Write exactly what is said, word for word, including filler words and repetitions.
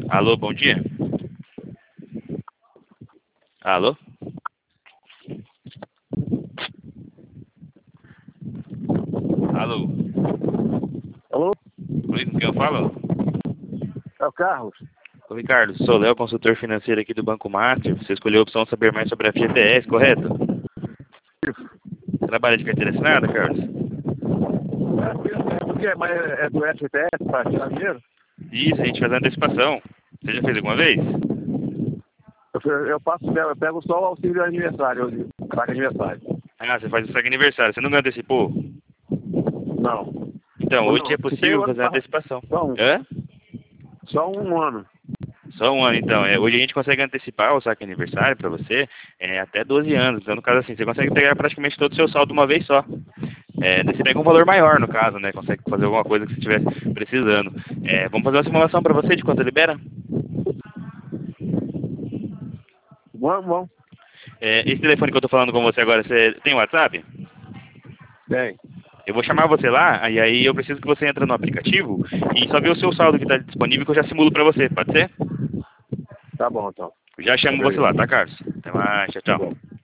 Alô, bom dia. Alô? Alô? Alô? Oi, com quem eu falo? É o Carlos. Oi, Ricardo. Sou o Léo, consultor financeiro aqui do Banco Master. Você escolheu a opção saber mais sobre a F G T S, correto? Isso. Trabalha de carteira assinada, Carlos? É, é porque mas é do F T S para tirar dinheiro? Isso, a gente faz a antecipação. Você já fez alguma vez? Eu, eu passo, eu pego só o auxílio de aniversário, o craque aniversário. Ah, você faz o saque aniversário. Você nunca antecipou? Não. Então, hoje é Antecipei possível o ano fazer a passado. antecipação. Só um, Hã? só um ano. Só um ano, então. É, hoje a gente consegue antecipar o saque aniversário para você é, até doze anos. Então, no caso assim, você consegue pegar praticamente todo o seu saldo de uma vez só. É, daí você pega um valor maior, no caso, né? Consegue fazer alguma coisa que você estiver precisando. É, vamos fazer uma simulação para você de quanto libera? Vamos, vamos. É, esse telefone que eu tô falando com você agora, você tem WhatsApp? Bem. Eu vou chamar você lá, e aí eu preciso que você entre no aplicativo e só vê o seu saldo que está disponível que eu já simulo para você, pode ser? Tá bom, então. Já Tá, chamo você beleza. lá, tá, Carlos? Até mais, tchau, Tá tchau. bom.